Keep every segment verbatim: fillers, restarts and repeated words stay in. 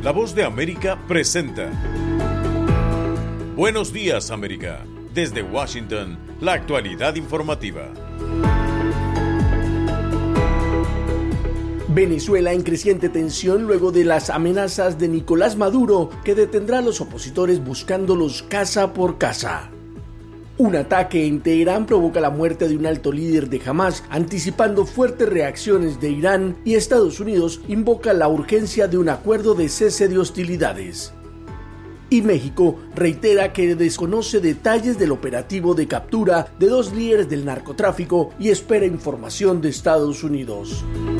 La Voz de América presenta Buenos Días, América. Desde Washington, la actualidad informativa. Venezuela en creciente tensión luego de las amenazas de Nicolás Maduro, que detendrá a los opositores buscándolos casa por casa. Un ataque en Teherán provoca la muerte de un alto líder de Hamás, anticipando fuertes reacciones de Irán, y Estados Unidos invoca la urgencia de un acuerdo de cese de hostilidades. Y México reitera que desconoce detalles del operativo de captura de dos líderes del narcotráfico y espera información de Estados Unidos.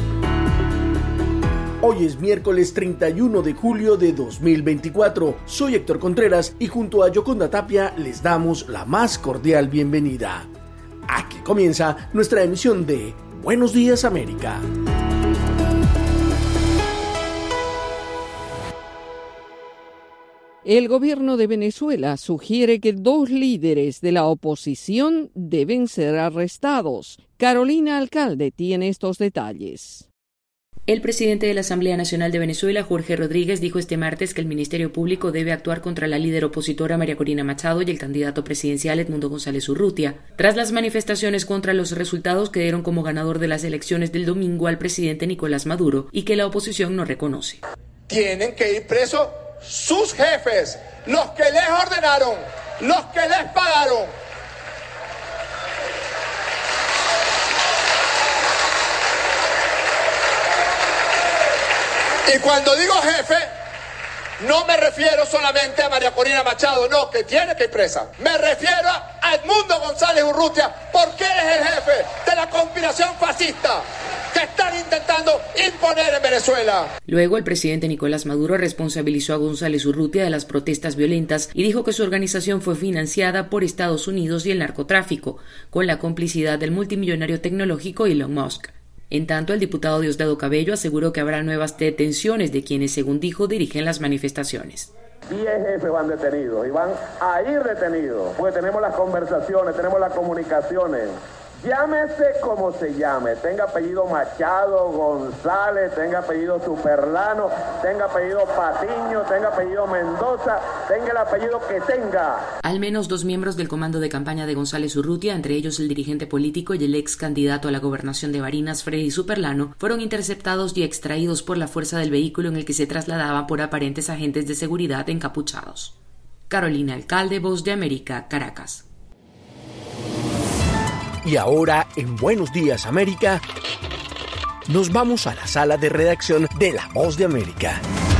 Hoy es miércoles treinta y uno de julio de dos mil veinticuatro. Soy Héctor Contreras y junto a Yoconda Tapia les damos la más cordial bienvenida. Aquí comienza nuestra emisión de Buenos Días, América. El gobierno de Venezuela sugiere que dos líderes de la oposición deben ser arrestados. Carolina Alcalde tiene estos detalles. El presidente de la Asamblea Nacional de Venezuela, Jorge Rodríguez, dijo este martes que el Ministerio Público debe actuar contra la líder opositora María Corina Machado y el candidato presidencial Edmundo González Urrutia, tras las manifestaciones contra los resultados que dieron como ganador de las elecciones del domingo al presidente Nicolás Maduro y que la oposición no reconoce. Tienen que ir presos sus jefes, los que les ordenaron, los que les pagaron. Y cuando digo jefe, no me refiero solamente a María Corina Machado, no, que tiene que ir presa. Me refiero a Edmundo González Urrutia, porque es el jefe de la conspiración fascista que están intentando imponer en Venezuela. Luego, el presidente Nicolás Maduro responsabilizó a González Urrutia de las protestas violentas y dijo que su organización fue financiada por Estados Unidos y el narcotráfico, con la complicidad del multimillonario tecnológico Elon Musk. En tanto, el diputado Diosdado Cabello aseguró que habrá nuevas detenciones de quienes, según dijo, dirigen las manifestaciones. diez jefes van detenidos y van a ir detenidos, porque tenemos las conversaciones, tenemos las comunicaciones. Llámese como se llame, tenga apellido Machado, González, tenga apellido Superlano, tenga apellido Patiño, tenga apellido Mendoza, tenga el apellido que tenga. Al menos dos miembros del comando de campaña de González Urrutia, entre ellos el dirigente político y el ex candidato a la gobernación de Barinas, Freddy Superlano, fueron interceptados y extraídos por la fuerza del vehículo en el que se trasladaban por aparentes agentes de seguridad encapuchados. Carolina Alcalde, Voz de América, Caracas. Y ahora, en Buenos Días, América, nos vamos a la sala de redacción de La Voz de América.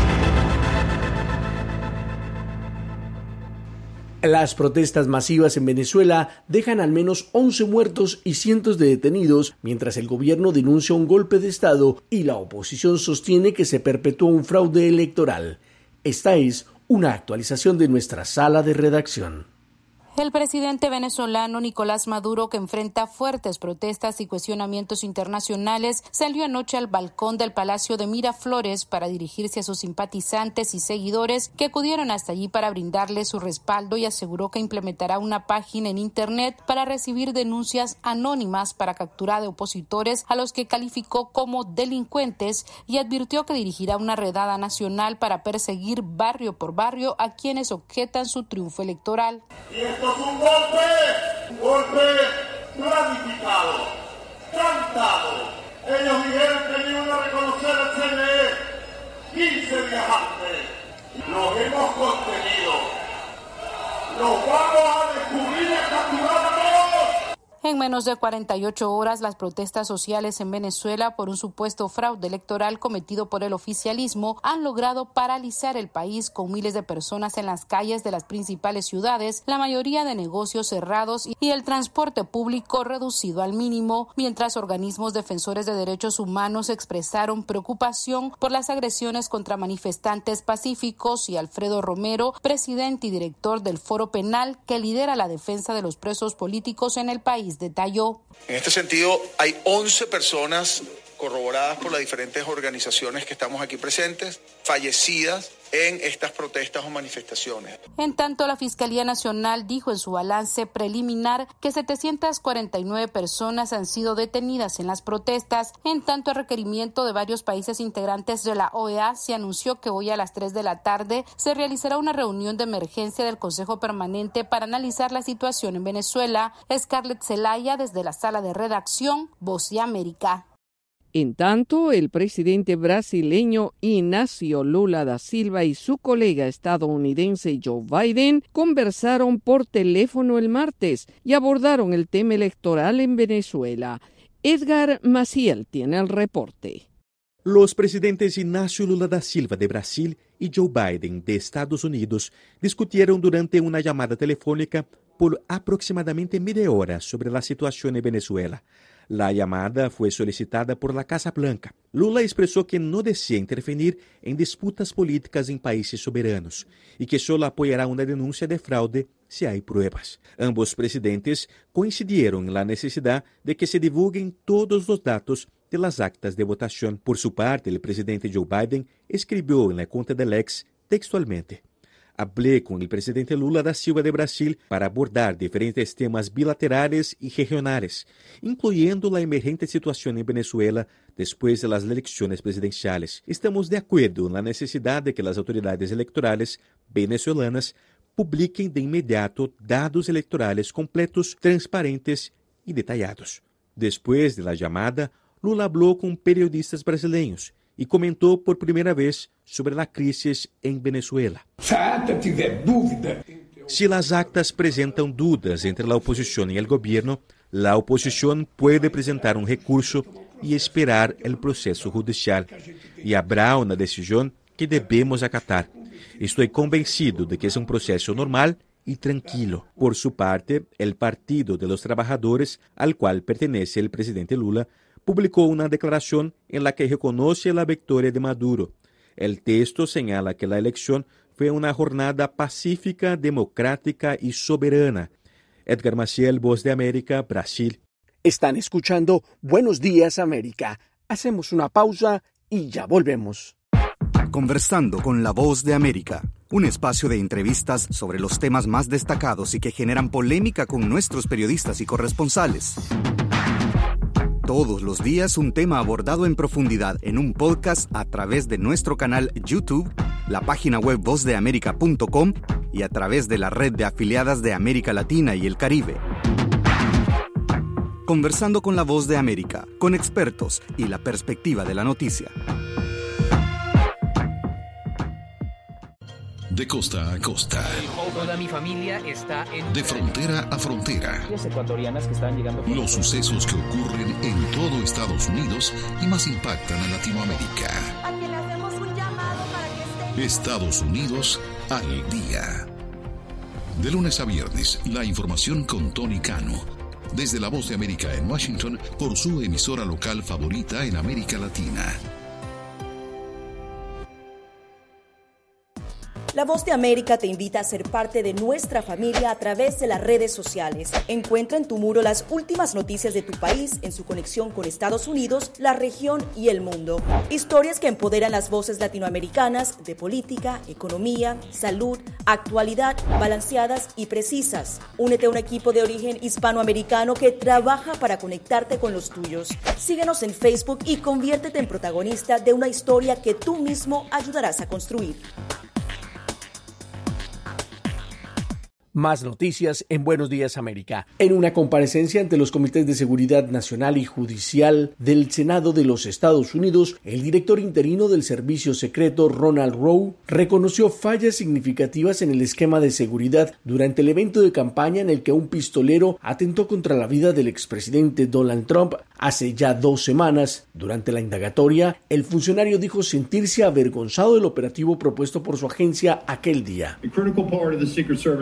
Las protestas masivas en Venezuela dejan al menos once muertos y cientos de detenidos, mientras el gobierno denuncia un golpe de Estado y la oposición sostiene que se perpetuó un fraude electoral. Esta es una actualización de nuestra sala de redacción. El presidente venezolano Nicolás Maduro, que enfrenta fuertes protestas y cuestionamientos internacionales, salió anoche al balcón del Palacio de Miraflores para dirigirse a sus simpatizantes y seguidores que acudieron hasta allí para brindarle su respaldo, y aseguró que implementará una página en Internet para recibir denuncias anónimas para captura de opositores a los que calificó como delincuentes, y advirtió que dirigirá una redada nacional para perseguir barrio por barrio a quienes objetan su triunfo electoral. Es un golpe, un golpe planificado, cantado. Ellos dijeron que iban a reconocer al C N E quince días antes. Los hemos contenido. Los vamos a descubrir y a capturar a todos. En menos de cuarenta y ocho horas, las protestas sociales en Venezuela por un supuesto fraude electoral cometido por el oficialismo han logrado paralizar el país, con miles de personas en las calles de las principales ciudades, la mayoría de negocios cerrados y el transporte público reducido al mínimo, mientras organismos defensores de derechos humanos expresaron preocupación por las agresiones contra manifestantes pacíficos. Y Alfredo Romero, presidente y director del Foro Penal que lidera la defensa de los presos políticos en el país, detalló. En este sentido, hay once personas corroboradas por las diferentes organizaciones que estamos aquí presentes, fallecidas en estas protestas o manifestaciones. En tanto, la Fiscalía Nacional dijo en su balance preliminar que setecientas cuarenta y nueve personas han sido detenidas en las protestas. En tanto, a requerimiento de varios países integrantes de la O E A, se anunció que hoy a las tres de la tarde se realizará una reunión de emergencia del Consejo Permanente para analizar la situación en Venezuela. Scarlett Zelaya, desde la sala de redacción, Voz de América. En tanto, el presidente brasileño Inácio Lula da Silva y su colega estadounidense Joe Biden conversaron por teléfono el martes y abordaron el tema electoral en Venezuela. Edgar Maciel tiene el reporte. Los presidentes Inácio Lula da Silva de Brasil y Joe Biden de Estados Unidos discutieron durante una llamada telefónica por aproximadamente media hora sobre la situación en Venezuela. La llamada fue solicitada por la Casa Blanca. Lula expresó que no desea intervenir en disputas políticas en países soberanos y que solo apoyará una denuncia de fraude si hay pruebas. Ambos presidentes coincidieron en la necesidad de que se divulguen todos los datos de las actas de votación. Por su parte, el presidente Joe Biden escribió en la cuenta del ex textualmente: hablé con el presidente Lula da Silva de Brasil para abordar diferentes temas bilaterales y regionales, incluyendo la emergente situación en Venezuela después de las elecciones presidenciales. Estamos de acuerdo en la necesidad de que las autoridades electorales venezolanas publiquen de inmediato datos electorales completos, transparentes y detallados. Después de la llamada, Lula habló con periodistas brasileños y comentó por primera vez sobre la crisis en Venezuela. Si las actas presentan dudas entre la oposición y el gobierno, la oposición puede presentar un recurso y esperar el proceso judicial, y habrá una decisión que debemos acatar. Estoy convencido de que es un proceso normal y tranquilo. Por su parte, el Partido de los Trabajadores, al cual pertenece el presidente Lula, publicó una declaración en la que reconoce la victoria de Maduro. El texto señala que la elección fue una jornada pacífica, democrática y soberana. Edgar Maciel, Voz de América, Brasil. Están escuchando Buenos Días, América. Hacemos una pausa y ya volvemos. Conversando con la Voz de América, un espacio de entrevistas sobre los temas más destacados y que generan polémica con nuestros periodistas y corresponsales. Todos los días un tema abordado en profundidad en un podcast a través de nuestro canal YouTube, la página web voz de américa punto com y a través de la red de afiliadas de América Latina y el Caribe. Conversando con la Voz de América, con expertos y la perspectiva de la noticia. De costa a costa. Toda mi familia está en... De frontera a frontera. Ecuatorianas que están llegando por... Los sucesos que ocurren en todo Estados Unidos y más impactan a Latinoamérica. A quien le hacemos un llamado para que estén... Estados Unidos al día. De lunes a viernes, la información con Tony Cano. Desde la Voz de América en Washington, por su emisora local favorita en América Latina. La Voz de América te invita a ser parte de nuestra familia a través de las redes sociales. Encuentra en tu muro las últimas noticias de tu país en su conexión con Estados Unidos, la región y el mundo. Historias que empoderan las voces latinoamericanas de política, economía, salud, actualidad, balanceadas y precisas. Únete a un equipo de origen hispanoamericano que trabaja para conectarte con los tuyos. Síguenos en Facebook y conviértete en protagonista de una historia que tú mismo ayudarás a construir. Más noticias en Buenos Días, América. En una comparecencia ante los comités de seguridad nacional y judicial del Senado de los Estados Unidos, el director interino del Servicio Secreto, Ronald Rowe, reconoció fallas significativas en el esquema de seguridad durante el evento de campaña en el que un pistolero atentó contra la vida del expresidente Donald Trump hace ya dos semanas. Durante la indagatoria, el funcionario dijo sentirse avergonzado del operativo propuesto por su agencia aquel día. Una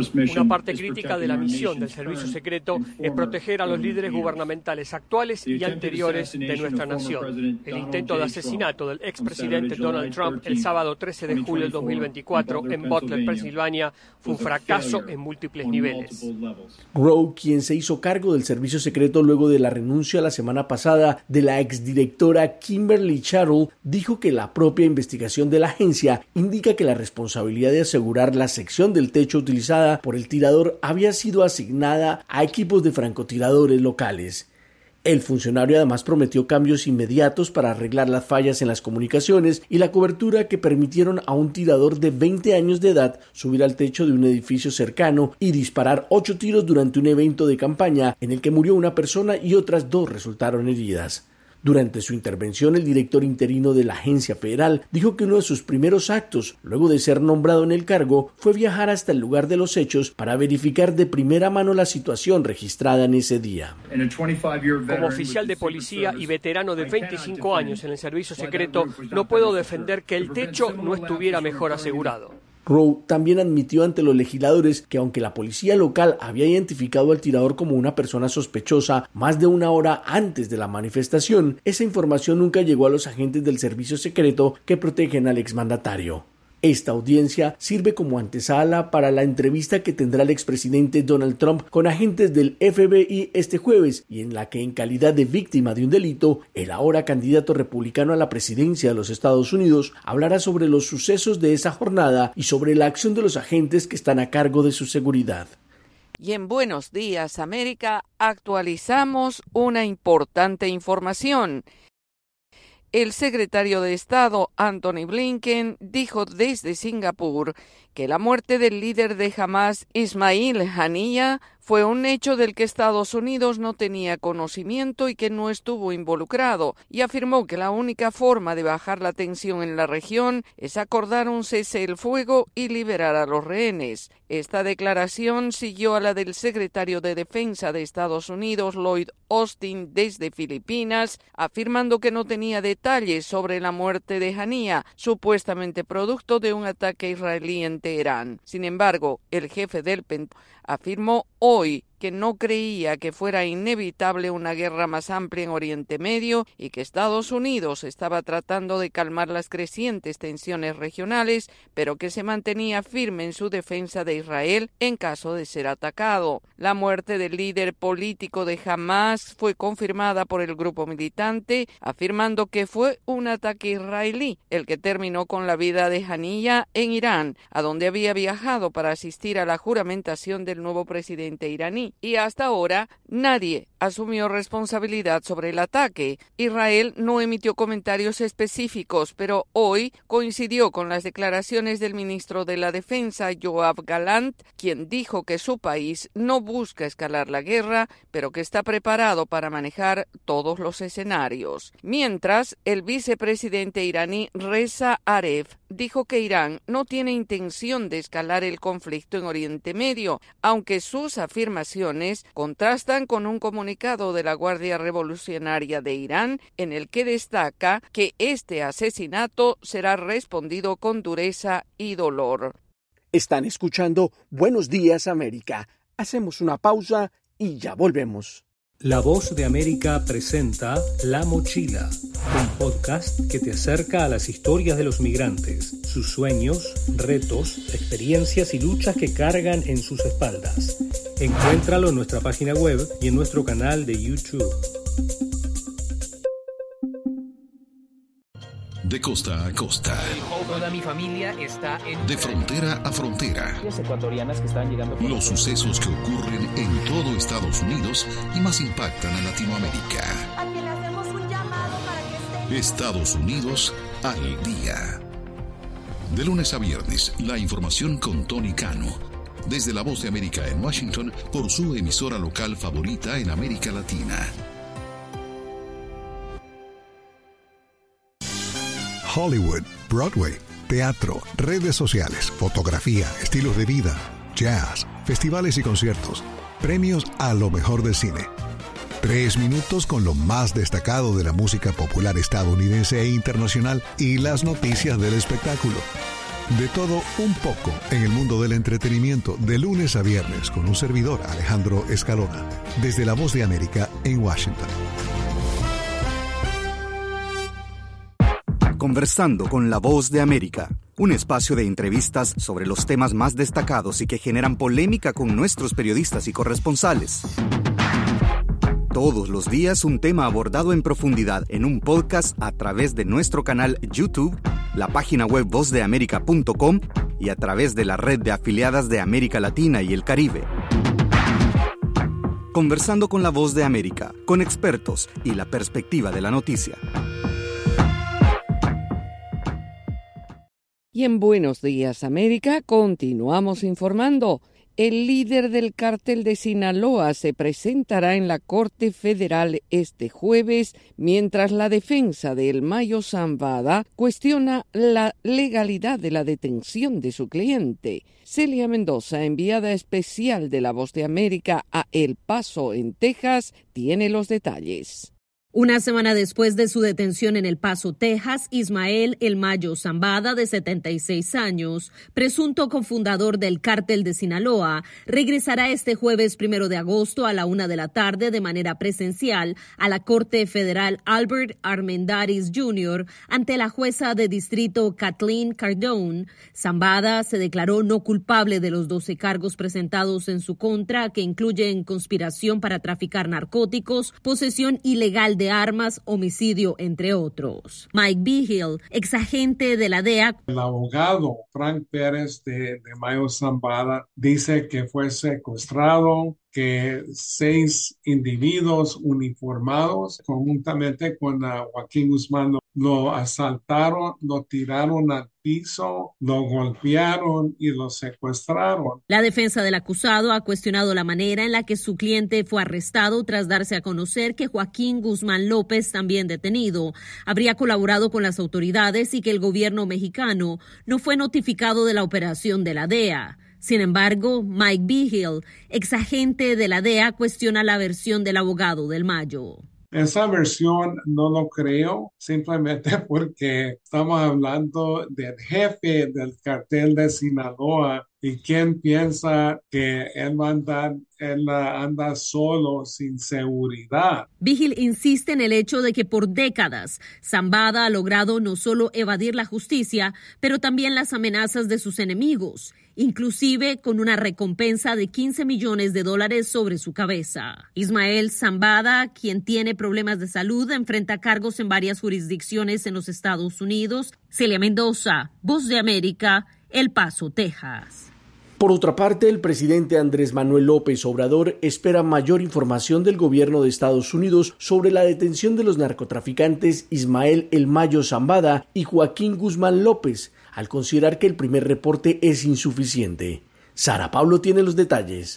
Una parte crítica de la misión del servicio secreto es proteger a los líderes gubernamentales actuales y anteriores de nuestra nación. El intento de asesinato del expresidente Donald Trump el sábado trece de julio del dos mil veinticuatro en Butler, Pensilvania, fue un fracaso en múltiples niveles. Rowe, quien se hizo cargo del servicio secreto luego de la renuncia la semana pasada de la exdirectora Kimberly Chattle, dijo que la propia investigación de la agencia indica que la responsabilidad de asegurar la sección del techo utilizada por el tirador había sido asignada a equipos de francotiradores locales. El funcionario además prometió cambios inmediatos para arreglar las fallas en las comunicaciones y la cobertura que permitieron a un tirador de veinte años de edad subir al techo de un edificio cercano y disparar ocho tiros durante un evento de campaña en el que murió una persona y otras dos resultaron heridas. Durante su intervención, el director interino de la agencia federal dijo que uno de sus primeros actos, luego de ser nombrado en el cargo, fue viajar hasta el lugar de los hechos para verificar de primera mano la situación registrada en ese día. Como oficial de policía y veterano de veinticinco años en el servicio secreto, no puedo defender que el techo no estuviera mejor asegurado. Rowe también admitió ante los legisladores que aunque la policía local había identificado al tirador como una persona sospechosa más de una hora antes de la manifestación, esa información nunca llegó a los agentes del servicio secreto que protegen al exmandatario. Esta audiencia sirve como antesala para la entrevista que tendrá el expresidente Donald Trump con agentes del F B I este jueves y en la que, en calidad de víctima de un delito, el ahora candidato republicano a la presidencia de los Estados Unidos hablará sobre los sucesos de esa jornada y sobre la acción de los agentes que están a cargo de su seguridad. Y en Buenos Días, América, actualizamos una importante información. El secretario de Estado, Antony Blinken, dijo desde Singapur que la muerte del líder de Hamás, Ismail Haniyeh, fue un hecho del que Estados Unidos no tenía conocimiento y que no estuvo involucrado, y afirmó que la única forma de bajar la tensión en la región es acordar un cese el fuego y liberar a los rehenes. Esta declaración siguió a la del secretario de Defensa de Estados Unidos, Lloyd Austin, desde Filipinas, afirmando que no tenía detalles sobre la muerte de Haniyeh, supuestamente producto de un ataque israelí en Teherán. Sin embargo, el jefe del Pentágono afirmó hoy que no creía que fuera inevitable una guerra más amplia en Oriente Medio y que Estados Unidos estaba tratando de calmar las crecientes tensiones regionales, pero que se mantenía firme en su defensa de Israel en caso de ser atacado. La muerte del líder político de Hamás fue confirmada por el grupo militante, afirmando que fue un ataque israelí el que terminó con la vida de Haniyeh en Irán, a donde había viajado para asistir a la juramentación del nuevo presidente iraní. Y hasta ahora nadie asumió responsabilidad sobre el ataque. Israel no emitió comentarios específicos, pero hoy coincidió con las declaraciones del ministro de la Defensa, Yoav Gallant, quien dijo que su país no busca escalar la guerra, pero que está preparado para manejar todos los escenarios. Mientras, el vicepresidente iraní Reza Aref dijo que Irán no tiene intención de escalar el conflicto en Oriente Medio, aunque sus afirmaciones contrastan con un comunicado de la Guardia Revolucionaria de Irán en el que destaca que este asesinato será respondido con dureza y dolor. Están escuchando Buenos Días, América. Hacemos una pausa y ya volvemos. La Voz de América presenta La Mochila, un podcast que te acerca a las historias de los migrantes, sus sueños, retos, experiencias y luchas que cargan en sus espaldas. Encuéntralo en nuestra página web y en nuestro canal de YouTube. De costa a costa. Toda mi familia está en... De frontera a frontera. Ecuatorianas que están llegando por... Los sucesos que ocurren en todo Estados Unidos y más impactan a Latinoamérica. A quien le hacemos un llamado para que esté... Estados Unidos al día. De lunes a viernes, la información con Tony Cano. Desde La Voz de América en Washington, por su emisora local favorita en América Latina. Hollywood, Broadway, teatro, redes sociales, fotografía, estilos de vida, jazz, festivales y conciertos, premios a lo mejor del cine. Tres minutos con lo más destacado de la música popular estadounidense e internacional y las noticias del espectáculo. De todo un poco en el mundo del entretenimiento, de lunes a viernes, con un servidor, Alejandro Escalona, desde La Voz de América en Washington. Conversando con La Voz de América, un espacio de entrevistas sobre los temas más destacados y que generan polémica con nuestros periodistas y corresponsales. Todos los días un tema abordado en profundidad en un podcast a través de nuestro canal YouTube, la página web voz de américa punto com y a través de la red de afiliadas de América Latina y el Caribe. Conversando con La Voz de América, con expertos y la perspectiva de la noticia. Y en Buenos Días América continuamos informando. El líder del cártel de Sinaloa se presentará en la Corte Federal este jueves, mientras la defensa de El Mayo Zambada cuestiona la legalidad de la detención de su cliente. Celia Mendoza, enviada especial de La Voz de América a El Paso, en Texas, tiene los detalles. Una semana después de su detención en El Paso, Texas, Ismael El Mayo Zambada, de setenta y seis años, presunto cofundador del cártel de Sinaloa, regresará este jueves primero de agosto a la una de la tarde de manera presencial a la Corte Federal Albert Armendariz junior ante la jueza de distrito Kathleen Cardone. Zambada se declaró no culpable de los doce cargos presentados en su contra, que incluyen conspiración para traficar narcóticos, posesión ilegal de de armas, homicidio, entre otros. Mike Vigil, exagente de la D E A. El abogado Frank Pérez de, de Mayo Zambada dice que fue secuestrado, que seis individuos uniformados, conjuntamente con uh, Joaquín Guzmán, lo, lo asaltaron, lo tiraron al piso, lo golpearon y lo secuestraron. La defensa del acusado ha cuestionado la manera en la que su cliente fue arrestado tras darse a conocer que Joaquín Guzmán López, también detenido, habría colaborado con las autoridades y que el gobierno mexicano no fue notificado de la operación de la D E A. Sin embargo, Mike Vigil, exagente de la D E A, cuestiona la versión del abogado del Mayo. Esa versión no lo creo, simplemente porque estamos hablando del jefe del cartel de Sinaloa. ¿Y quién piensa que él va a andar, él anda solo, sin seguridad? Vigil insiste en el hecho de que por décadas Zambada ha logrado no solo evadir la justicia, pero también las amenazas de sus enemigos, inclusive con una recompensa de quince millones de dólares sobre su cabeza. Ismael Zambada, quien tiene problemas de salud, enfrenta cargos en varias jurisdicciones en los Estados Unidos. Celia Mendoza, Voz de América, El Paso, Texas. Por otra parte, el presidente Andrés Manuel López Obrador espera mayor información del gobierno de Estados Unidos sobre la detención de los narcotraficantes Ismael El Mayo Zambada y Joaquín Guzmán López, al considerar que el primer reporte es insuficiente. Sara Pablo tiene los detalles.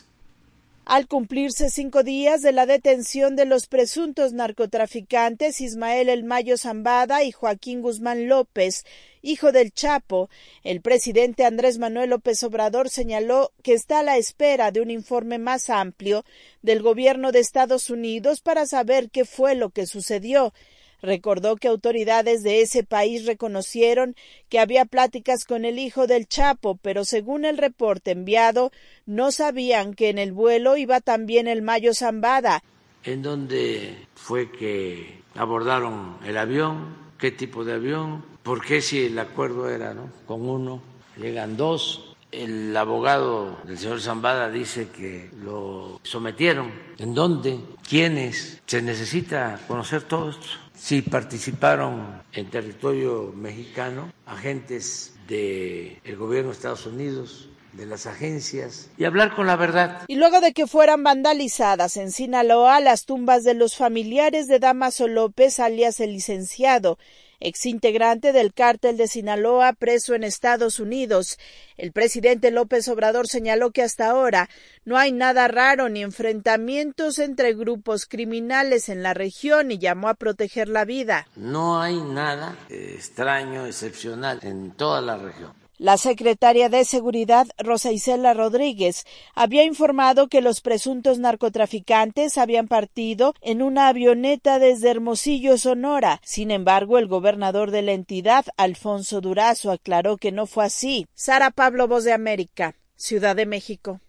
Al cumplirse cinco días de la detención de los presuntos narcotraficantes Ismael El Mayo Zambada y Joaquín Guzmán López, hijo del Chapo, el presidente Andrés Manuel López Obrador señaló que está a la espera de un informe más amplio del gobierno de Estados Unidos para saber qué fue lo que sucedió. Recordó que autoridades de ese país reconocieron que había pláticas con el hijo del Chapo, pero según el reporte enviado, no sabían que en el vuelo iba también El Mayo Zambada. ¿En dónde fue que abordaron el avión? ¿Qué tipo de avión? ¿Por qué si el acuerdo era, ¿no?, con uno, llegan dos? El abogado del señor Zambada dice que lo sometieron. ¿En dónde? ¿Quiénes? Se necesita conocer todo esto. Si participaron en territorio mexicano agentes del gobierno de Estados Unidos, de las agencias, y hablar con la verdad. Y luego de que fueran vandalizadas en Sinaloa las tumbas de los familiares de Dámaso López, alias el licenciado, exintegrante del cártel de Sinaloa, preso en Estados Unidos, el presidente López Obrador señaló que hasta ahora no hay nada raro ni enfrentamientos entre grupos criminales en la región y llamó a proteger la vida. No hay nada extraño, excepcional en toda la región. La secretaria de Seguridad, Rosa Isela Rodríguez, había informado que los presuntos narcotraficantes habían partido en una avioneta desde Hermosillo, Sonora. Sin embargo, el gobernador de la entidad, Alfonso Durazo, aclaró que no fue así. Sara Pablo, Voz de América, Ciudad de México.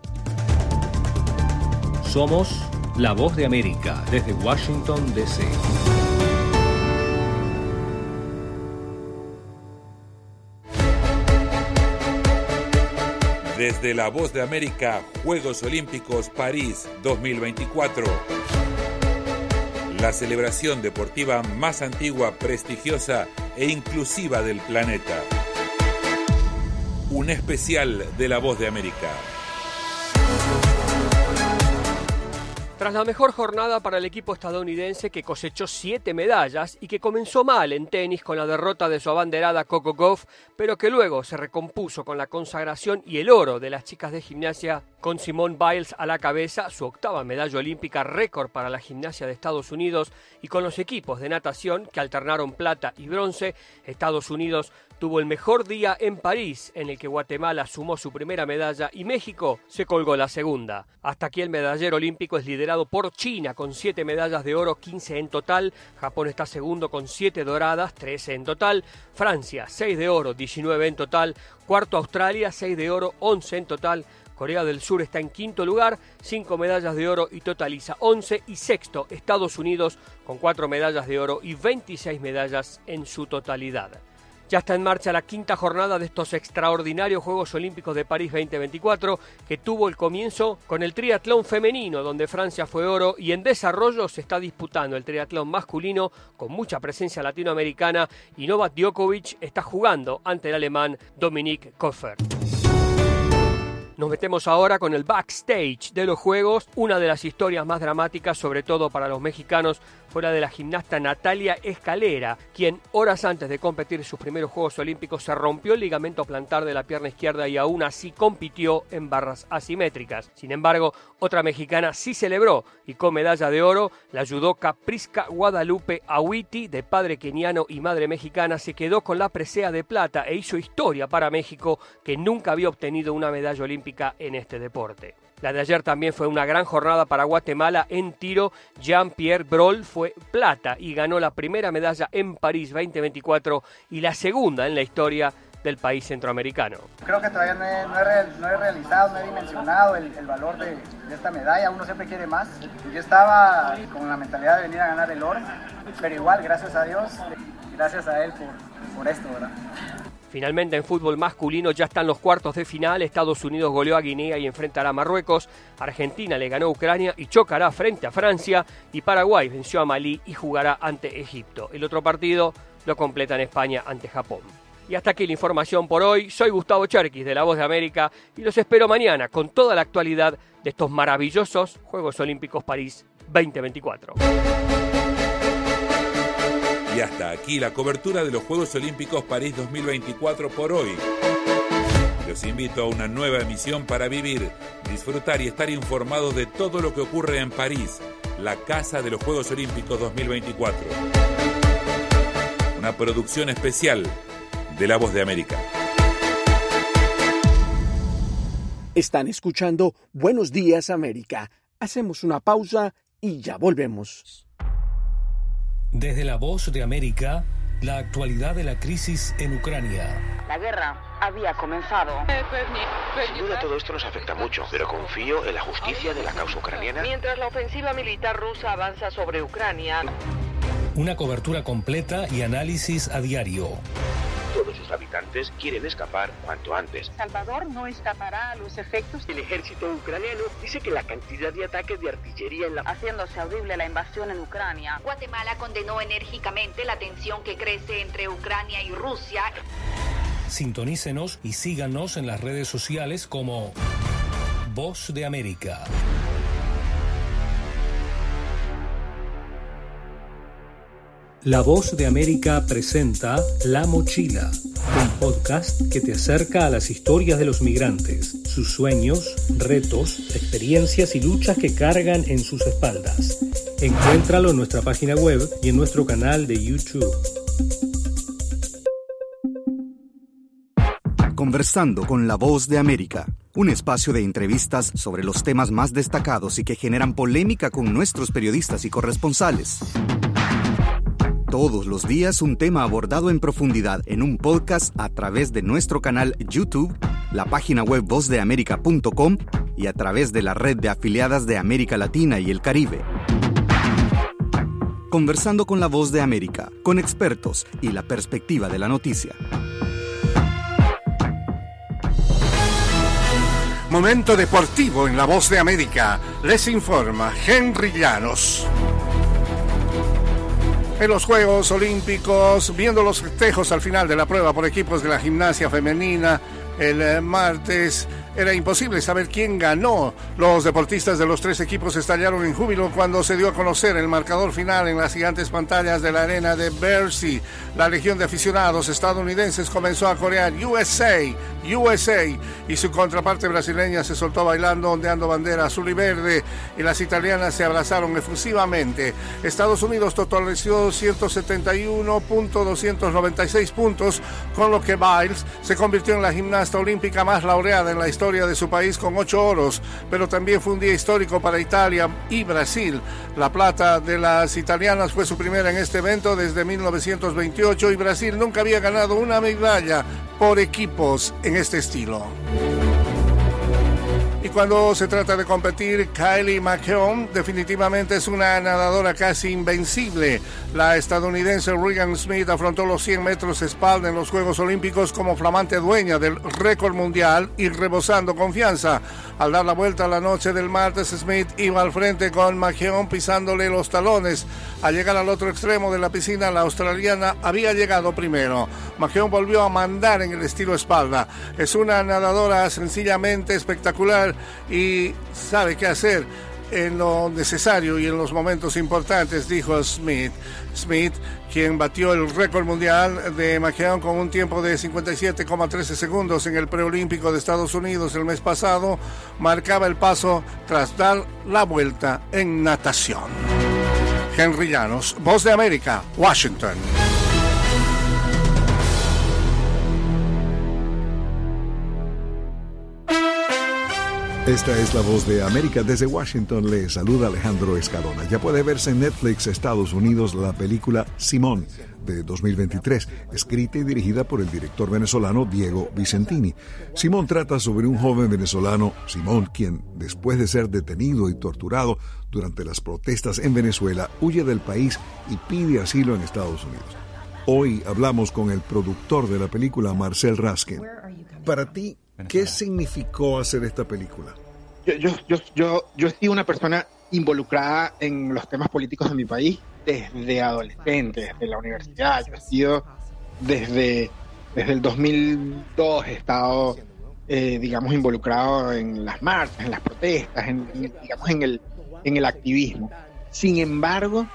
Somos la Voz de América desde Washington, D C Desde la Voz de América, Juegos Olímpicos París dos mil veinticuatro. La celebración deportiva más antigua, prestigiosa e inclusiva del planeta. Un especial de la Voz de América. Tras la mejor jornada para el equipo estadounidense que cosechó siete medallas y que comenzó mal en tenis con la derrota de su abanderada Coco Gauff, pero que luego se recompuso con la consagración y el oro de las chicas de gimnasia con Simone Biles a la cabeza, su octava medalla olímpica récord para la gimnasia de Estados Unidos, y con los equipos de natación que alternaron plata y bronce, Estados Unidos tuvo el mejor día en París, en el que Guatemala sumó su primera medalla y México se colgó la segunda. Hasta aquí el medallero olímpico es liderado por China con siete medallas de oro, quince en total. Japón está segundo con siete doradas, trece en total. Francia, seis de oro, diecinueve en total. Cuarto Australia, seis de oro, once en total. Corea del Sur está en quinto lugar, cinco medallas de oro y totaliza once. Y sexto, Estados Unidos, con cuatro medallas de oro y veintiséis medallas en su totalidad. Ya está en marcha la quinta jornada de estos extraordinarios Juegos Olímpicos de París veinte veinticuatro, que tuvo el comienzo con el triatlón femenino, donde Francia fue oro, y en desarrollo se está disputando el triatlón masculino con mucha presencia latinoamericana, y Novak Djokovic está jugando ante el alemán Dominik Koepfer. Nos metemos ahora con el backstage de los Juegos. Una de las historias más dramáticas, sobre todo para los mexicanos, fue la de la gimnasta Natalia Escalera, quien horas antes de competir sus primeros Juegos Olímpicos se rompió el ligamento plantar de la pierna izquierda y aún así compitió en barras asimétricas. Sin embargo, otra mexicana sí celebró y con medalla de oro, la judoka Prisca Guadalupe Awiti, de padre keniano y madre mexicana, se quedó con la presea de plata e hizo historia para México, que nunca había obtenido una medalla olímpica en este deporte. La de ayer también fue una gran jornada para Guatemala en tiro. Jean-Pierre Brol fue plata y ganó la primera medalla en París veinte veinticuatro y la segunda en la historia del país centroamericano. Creo que todavía no he, no he, no he realizado, no he dimensionado el, el valor de, de esta medalla. Uno siempre quiere más. Yo estaba con la mentalidad de venir a ganar el oro, pero igual, gracias a Dios, gracias a él por, por esto, ¿verdad? Finalmente, en fútbol masculino ya están los cuartos de final. Estados Unidos goleó a Guinea y enfrentará a Marruecos. Argentina le ganó a Ucrania y chocará frente a Francia. Y Paraguay venció a Malí y jugará ante Egipto. El otro partido lo completa en España ante Japón. Y hasta aquí la información por hoy. Soy Gustavo Cherkis de La Voz de América y los espero mañana con toda la actualidad de estos maravillosos Juegos Olímpicos París veinte veinticuatro. Y hasta aquí la cobertura de los Juegos Olímpicos París dos mil veinticuatro por hoy. Los invito a una nueva emisión para vivir, disfrutar y estar informados de todo lo que ocurre en París, la casa de los Juegos Olímpicos dos mil veinticuatro. Una producción especial de La Voz de América. Están escuchando Buenos Días América. Hacemos una pausa y ya volvemos. Desde La Voz de América, la actualidad de la crisis en Ucrania. La guerra había comenzado. Sin duda todo esto nos afecta mucho, pero confío en la justicia de la causa ucraniana. Mientras la ofensiva militar rusa avanza sobre Ucrania. Una cobertura completa y análisis a diario. Todos sus habitantes quieren escapar cuanto antes. Salvador no escapará a los efectos. El ejército ucraniano dice que la cantidad de ataques de artillería en la... haciéndose audible la invasión en Ucrania. Guatemala condenó enérgicamente la tensión que crece entre Ucrania y Rusia. Sintonícenos y síganos en las redes sociales como Voz de América. La Voz de América presenta La Mochila, un podcast que te acerca a las historias de los migrantes, sus sueños, retos, experiencias y luchas que cargan en sus espaldas. Encuéntralo en nuestra página web y en nuestro canal de YouTube. Conversando con la Voz de América, un espacio de entrevistas sobre los temas más destacados y que generan polémica con nuestros periodistas y corresponsales. Todos los días un tema abordado en profundidad en un podcast a través de nuestro canal YouTube, la página web voz de américa punto com y a través de la red de afiliadas de América Latina y el Caribe. Conversando con la Voz de América, con expertos y la perspectiva de la noticia. Momento deportivo en la Voz de América. Les informa Henry Llanos. En los Juegos Olímpicos, viendo los festejos al final de la prueba por equipos de la gimnasia femenina el martes, era imposible saber quién ganó. Los deportistas de los tres equipos estallaron en júbilo cuando se dio a conocer el marcador final en las gigantes pantallas de la arena de Bercy. La legión de aficionados estadounidenses comenzó a corear U S A, U S A, y su contraparte brasileña se soltó bailando, ondeando bandera azul y verde, y las italianas se abrazaron efusivamente. Estados Unidos totalizó ciento setenta y uno mil doscientos noventa y seis puntos, con lo que Biles se convirtió en la gimnasta olímpica más laureada en la historia de su país con ocho oros, pero también fue un día histórico para Italia y Brasil. La plata de las italianas fue su primera en este evento desde mil novecientos veintiocho y Brasil nunca había ganado una medalla por equipos en este estilo. Y cuando se trata de competir, Kylie McKeown definitivamente es una nadadora casi invencible. La estadounidense Regan Smith afrontó los cien metros espalda en los Juegos Olímpicos como flamante dueña del récord mundial y rebosando confianza. Al dar la vuelta a la noche del martes, Smith iba al frente con McKeown pisándole los talones. Al llegar al otro extremo de la piscina, la australiana había llegado primero. McKeown volvió a mandar en el estilo espalda. Es una nadadora sencillamente espectacular y sabe qué hacer en lo necesario y en los momentos importantes, dijo Smith. Smith, quien batió el récord mundial de McKeown con un tiempo de cincuenta y siete coma trece segundos en el preolímpico de Estados Unidos el mes pasado, marcaba el paso tras dar la vuelta en natación. Henry Llanos, Voz de América, Washington. Esta es la Voz de América. Desde Washington le saluda Alejandro Escalona. Ya puede verse en Netflix Estados Unidos la película Simón de dos mil veintitrés, escrita y dirigida por el director venezolano Diego Vicentini. Simón trata sobre un joven venezolano, Simón, quien, después de ser detenido y torturado durante las protestas en Venezuela, huye del país y pide asilo en Estados Unidos. Hoy hablamos con el productor de la película, Marcel Raskin. Para ti, ¿qué significó hacer esta película? Yo, yo, yo, yo, yo he sido una persona involucrada en los temas políticos de mi país desde adolescente, desde la universidad. Yo he sido desde, desde el dos mil dos, he estado, eh, digamos, involucrado en las marchas, en las protestas, en, en, digamos, en el, en el activismo. Sin embargo,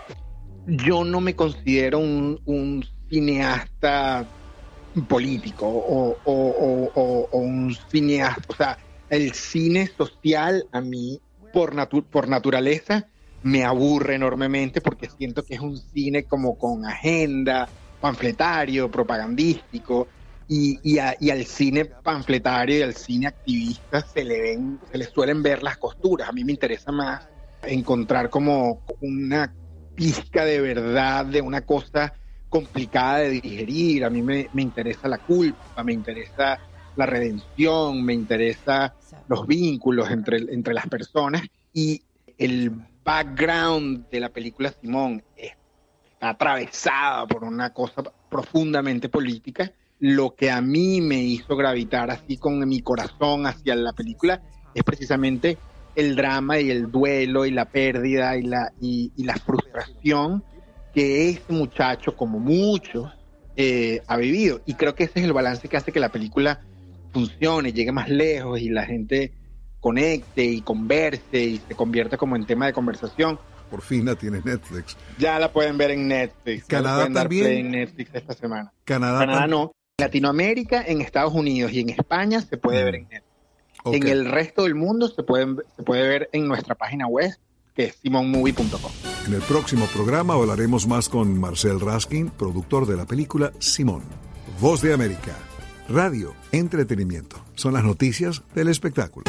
yo no me considero un, un cineasta político o, o, o, o, o un cineasta. O sea, el cine social a mí por, natu- por naturaleza me aburre enormemente porque siento que es un cine como con agenda, panfletario, propagandístico, y, y, a, y al cine panfletario y al cine activista se le ven, se le suelen ver las costuras. A mí me interesa más encontrar como una pizca de verdad de una cosa complicada de digerir. A mí me, me interesa la culpa, me interesa la redención, me interesa los vínculos entre, entre las personas, y el background de la película Simón está atravesada por una cosa profundamente política. Lo que a mí me hizo gravitar así con mi corazón hacia la película es precisamente el drama y el duelo y la pérdida y la, y, y la frustración que este muchacho, como muchos, eh, ha vivido. Y creo que ese es el balance que hace que la película funcione, llegue más lejos y la gente conecte y converse y se convierta como en tema de conversación. Por fin la tiene Netflix. Ya la pueden ver en Netflix. Canadá ya también. Dar play en Netflix esta semana. Canadá, Canadá no. En Latinoamérica, en Estados Unidos y en España se puede mm. ver en Netflix. Okay. En el resto del mundo se, pueden, se puede ver en nuestra página web, que es simon movie punto com. En el próximo programa hablaremos más con Marcel Raskin, productor de la película Simón. Voz de América, radio, entretenimiento. Son las noticias del espectáculo.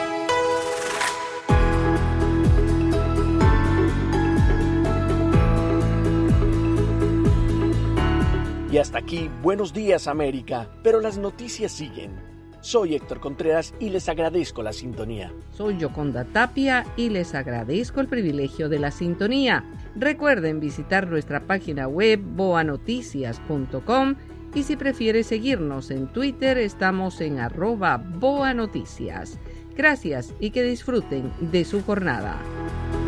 Y hasta aquí, Buenos Días América, pero las noticias siguen. Soy Héctor Contreras y les agradezco la sintonía. Soy Yoconda Tapia y les agradezco el privilegio de la sintonía. Recuerden visitar nuestra página web boa noticias punto com y si prefiere seguirnos en Twitter, estamos en arroba boanoticias. Gracias y que disfruten de su jornada.